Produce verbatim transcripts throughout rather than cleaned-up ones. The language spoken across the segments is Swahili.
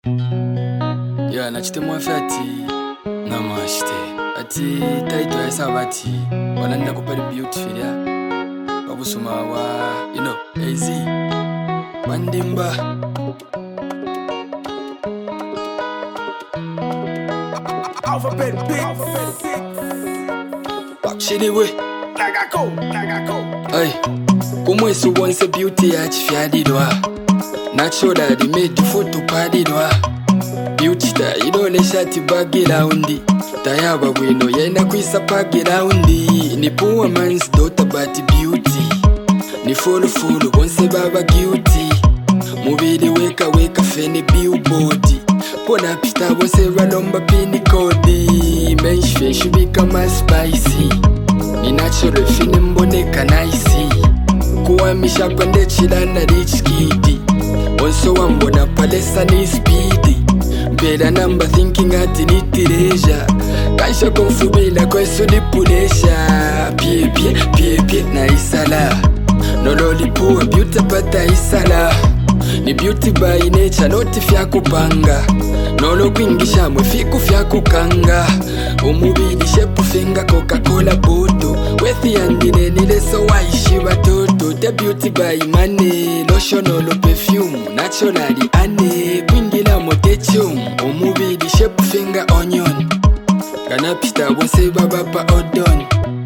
Ya nachite mwafati namashite ati taito ya sabati wananda kupari beautiful ya babusuma wa you know Az Mandimba Alphabet big Bakshiriwe Nagako Nagako Hey kumwesu once beauty ya chifyadidwa naturally made photo padidwa beauty ta idole shati background tayaba bwino yenda kwisa background ni poor man's daughter but beauty ni full full once baba guilty mubiri weka weka feni billboard pona pita bose balomba pin code mensh fish become spicy ni natural fine mboneka nice kuhamisha pande chilana rich kid onso wambona palesa ni speedy Better number thinking ati ni tireja Kaisha konfubila kwesu ni punesha Pie pie pie pie na isala Nololi puwa beauty pata isala Ni beauty by nature noti fya kupanga Nolo kwingisha mwefiku fya kukanga Umubili shepu finga Coca-Cola boto Wethi andine nileso waishi watoto The beauty by money Lotion olo perfume Naturally ane Kwingila motechum Umubili shepu finga onion Kanapita wose babapa odon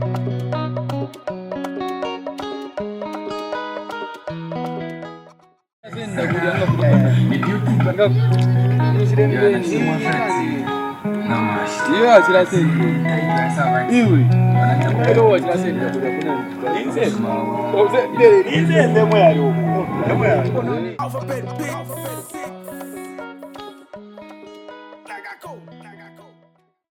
Iya, jelasin. Iwi. Kalau jelasin dia boleh benar. Ini. Oh, ini ini demo ya. Demo ya.